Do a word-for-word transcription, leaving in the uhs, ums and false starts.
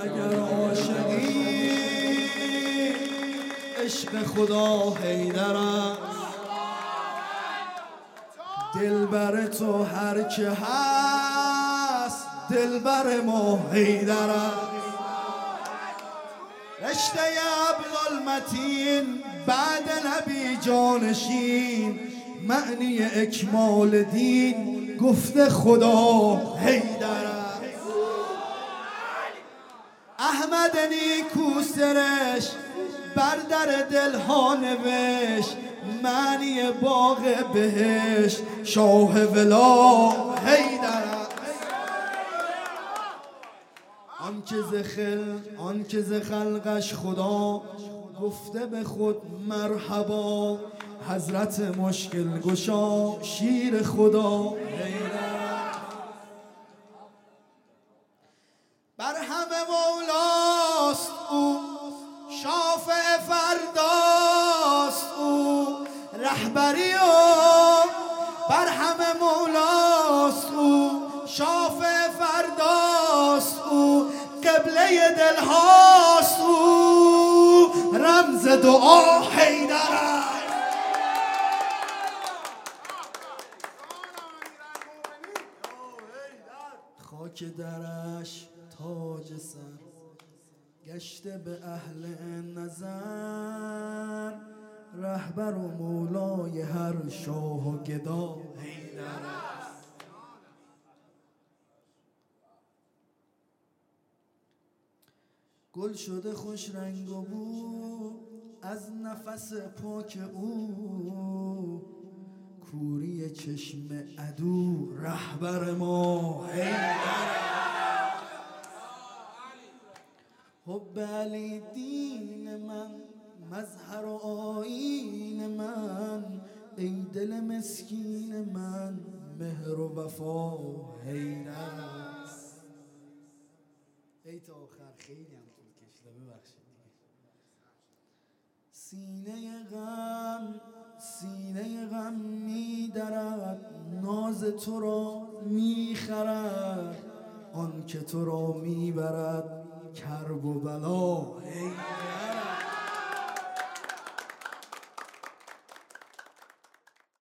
اگر عاشقی عشق خدا حیدر است، دلبر تو هر که هست دلبر ما حیدر است. رشته عبدالمتین بعد نبی جانشین، معنی اکمال دین گفته خدا حیدر است. احمد نیکو سرش بر در دلها نوشت، معنی باغ بهشت شاه ولا حیدر است. آن که ز خل آن که ز خلقش خدا گفته به خود مرحبا، حضرت مشکل گشا شیر خدا حیدر است. بر همه مولاست او، شافع فرداست او، رهبری و بر همه مولاست او، شافع فرداست او، قبله دلهاست او، رمز دعا حیدر است. خاک درش تاج سر گشته به اهل نظر، رهبر و مولای هر شاه و گدا حیدر است. گل شده خوش رنگ و بو از نفس پاک او، کوری چشم عدو رهبر ما حیدر است. حب علی دین من مظهر و آیین من، ای دل مسکین من مهر و وفا حیدر است. ای تا آخر خیلی هم طول کشیده، ببخشید. سینه غم سینه غم می درد، ناز تو را می خرد، آن که تو را می برد کرب و بلا حیدر.